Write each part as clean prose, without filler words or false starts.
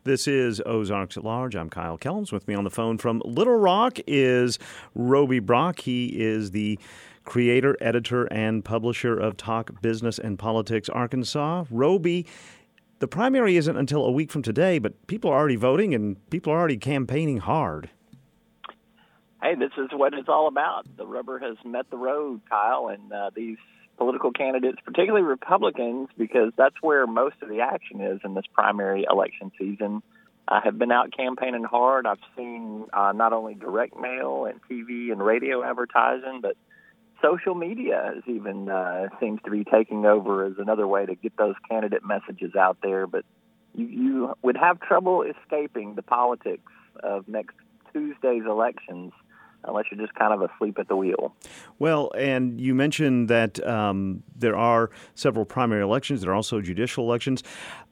This is Ozarks at Large. I'm Kyle Kellums. With me on the phone from Little Rock is Roby Brock. He is the creator, editor, and publisher of Talk Business and Politics Arkansas. Roby, the primary isn't until a week from today, but people are already voting and people are already campaigning hard. Hey, this is what it's all about. The rubber has met the road, Kyle, and these political candidates, particularly Republicans, because that's where most of the action is in this primary election season, have been out campaigning hard. I've seen not only direct mail and TV and radio advertising, but social media is even seems to be taking over as another way to get those candidate messages out there. But you would have trouble escaping the politics of next Tuesday's elections unless you're just kind of asleep at the wheel. Well, and you mentioned that there are several primary elections. There are also judicial elections.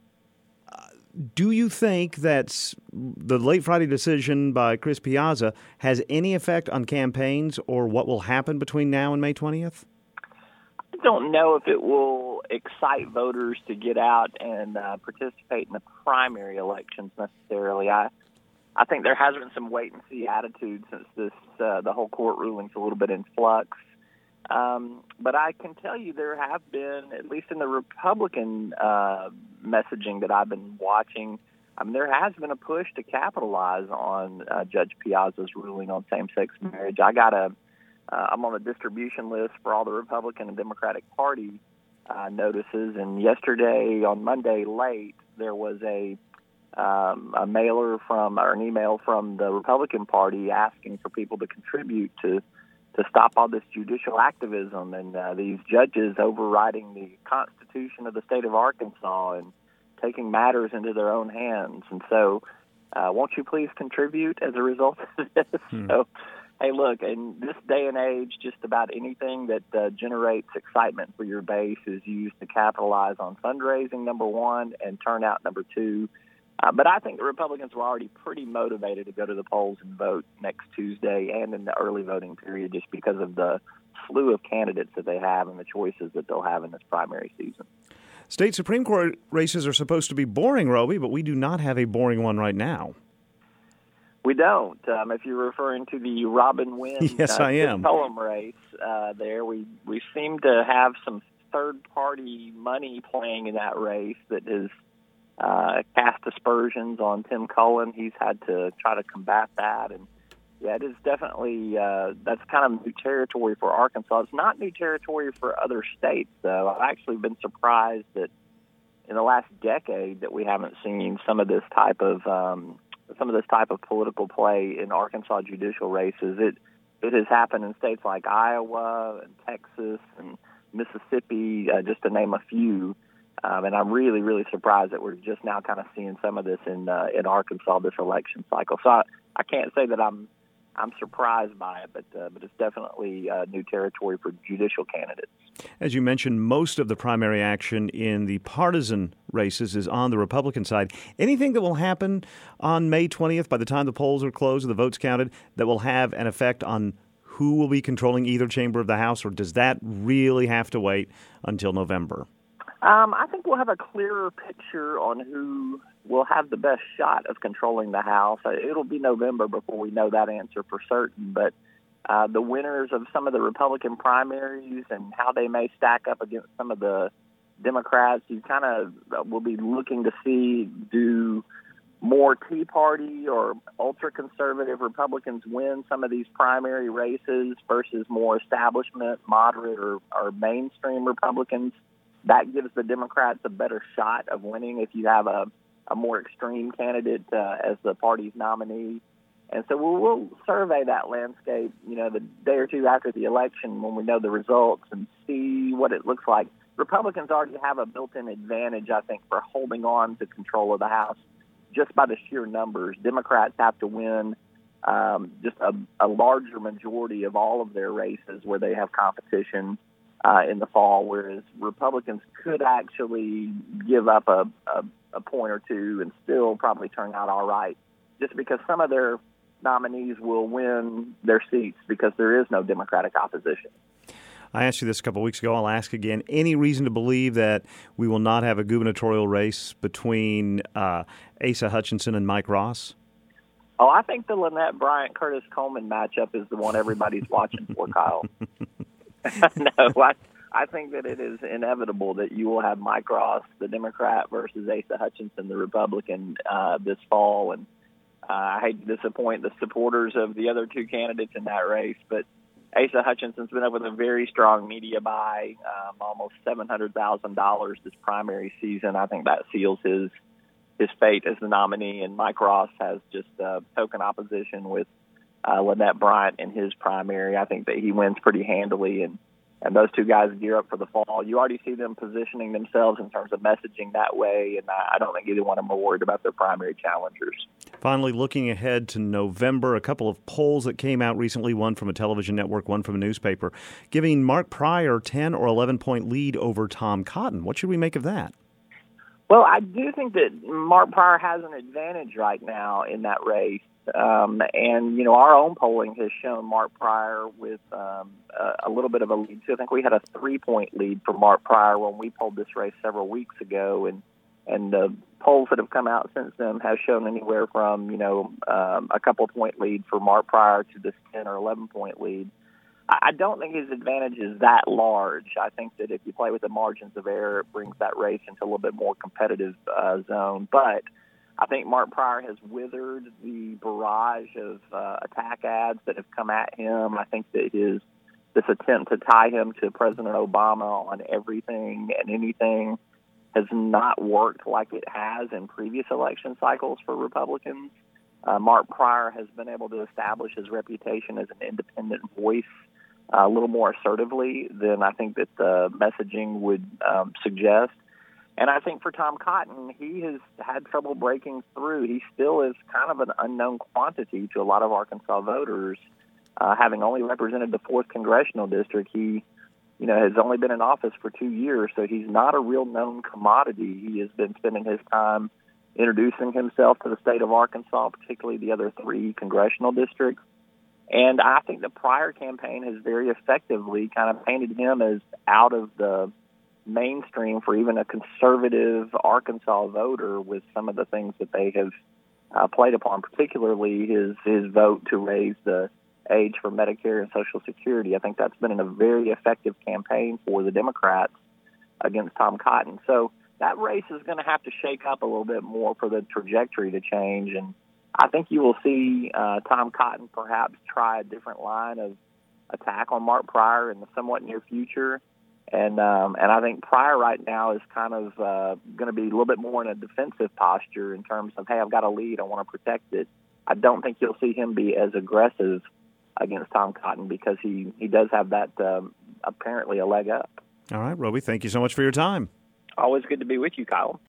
Do you think that the late Friday decision by Chris Piazza has any effect on campaigns or what will happen between now and May 20th? I don't know if it will excite voters to get out and participate in the primary elections necessarily. I think there has been some wait-and-see attitude since the whole court ruling's a little bit in flux. But I can tell you there have been, at least in the Republican messaging that I've been watching, there has been a push to capitalize on Judge Piazza's ruling on same-sex marriage. I'm on the distribution list for all the Republican and Democratic Party notices, and yesterday, on Monday late, there was a mailer or an email from the Republican Party asking for people to contribute to stop all this judicial activism and these judges overriding the Constitution of the state of Arkansas and taking matters into their own hands. And so won't you please contribute as a result of this? So, hey, look, in this day and age, just about anything that generates excitement for your base is used to capitalize on fundraising, number one, and turnout, number two. But I think the Republicans were already pretty motivated to go to the polls and vote next Tuesday and in the early voting period just because of the slew of candidates that they have and the choices that they'll have in this primary season. State Supreme Court races are supposed to be boring, Roby, but we do not have a boring one right now. We don't. If you're referring to the Robin Wynn yes, I am. Cullum race there, we seem to have some third-party money playing in that race that is cast aspersions on Tim Cullen. He's had to try to combat that. And, yeah, it is definitely that's kind of new territory for Arkansas. It's not new territory for other states, though. I've actually been surprised that in the last decade that we haven't seen some of this type of political play in Arkansas judicial races. It has happened in states like Iowa and Texas and Mississippi, just to name a few. And I'm really, really surprised that we're just now kind of seeing some of this in Arkansas this election cycle. So I can't say that I'm surprised by it, but it's definitely new territory for judicial candidates. As you mentioned, most of the primary action in the partisan races is on the Republican side. Anything that will happen on May 20th, by the time the polls are closed and the votes counted, that will have an effect on who will be controlling either chamber of the House, or does that really have to wait until November? I think we'll have a clearer picture on who will have the best shot of controlling the House. It'll be November before we know that answer for certain, but the winners of some of the Republican primaries and how they may stack up against some of the Democrats, you kind of will be looking to see, do more Tea Party or ultra-conservative Republicans win some of these primary races versus more establishment, moderate, or mainstream Republicans. That gives the Democrats a better shot of winning if you have a more extreme candidate as the party's nominee. And so we'll survey that landscape, the day or two after the election when we know the results and see what it looks like. Republicans already have a built-in advantage, I think, for holding on to control of the House just by the sheer numbers. Democrats have to win just a larger majority of all of their races where they have competition in the fall, whereas Republicans could actually give up a point or two and still probably turn out all right, just because some of their nominees will win their seats because there is no Democratic opposition. I asked you this a couple of weeks ago. I'll ask again. Any reason to believe that we will not have a gubernatorial race between Asa Hutchinson and Mike Ross? Oh, I think the Lynette Bryant-Curtis Coleman matchup is the one everybody's watching for, Kyle. No, I think that it is inevitable that you will have Mike Ross, the Democrat, versus Asa Hutchinson, the Republican, this fall. And I hate to disappoint the supporters of the other two candidates in that race, but Asa Hutchinson's been up with a very strong media buy, almost $700,000 this primary season. I think that seals his fate as the nominee. And Mike Ross has just token opposition with Lynette Bryant in his primary. I think that he wins pretty handily, and those two guys gear up for the fall. You already see them positioning themselves in terms of messaging that way, and I don't think either one of them are worried about their primary challengers. Finally, looking ahead to November, a couple of polls that came out recently, one from a television network, one from a newspaper, giving Mark Pryor 10 or 11-point lead over Tom Cotton. What should we make of that? Well, I do think that Mark Pryor has an advantage right now in that race. And, you know, our own polling has shown Mark Pryor with a little bit of a lead. So I think we had a 3-point lead for Mark Pryor when we polled this race several weeks ago. And the polls that have come out since then have shown anywhere from, a couple-point lead for Mark Pryor to this 10 or 11-point lead. I don't think his advantage is that large. I think that if you play with the margins of error, it brings that race into a little bit more competitive zone. But I think Mark Pryor has withered the barrage of attack ads that have come at him. I think that this attempt to tie him to President Obama on everything and anything has not worked like it has in previous election cycles for Republicans. Mark Pryor has been able to establish his reputation as an independent voice a little more assertively than I think that the messaging would suggest. And I think for Tom Cotton, he has had trouble breaking through. He still is kind of an unknown quantity to a lot of Arkansas voters. Having only represented the 4th congressional district, he has only been in office for 2 years, so he's not a real known commodity. He has been spending his time introducing himself to the state of Arkansas, particularly the other 3 congressional districts. And I think the Pryor campaign has very effectively kind of painted him as out of the mainstream for even a conservative Arkansas voter with some of the things that they have played upon, particularly his vote to raise the age for Medicare and Social Security. I think that's been a very effective campaign for the Democrats against Tom Cotton. So that race is going to have to shake up a little bit more for the trajectory to change. And I think you will see Tom Cotton perhaps try a different line of attack on Mark Pryor in the somewhat near future. And I think Pryor right now is kind of going to be a little bit more in a defensive posture in terms of, hey, I've got a lead, I want to protect it. I don't think you'll see him be as aggressive against Tom Cotton because he does have that apparently a leg up. All right, Roby, thank you so much for your time. Always good to be with you, Kyle.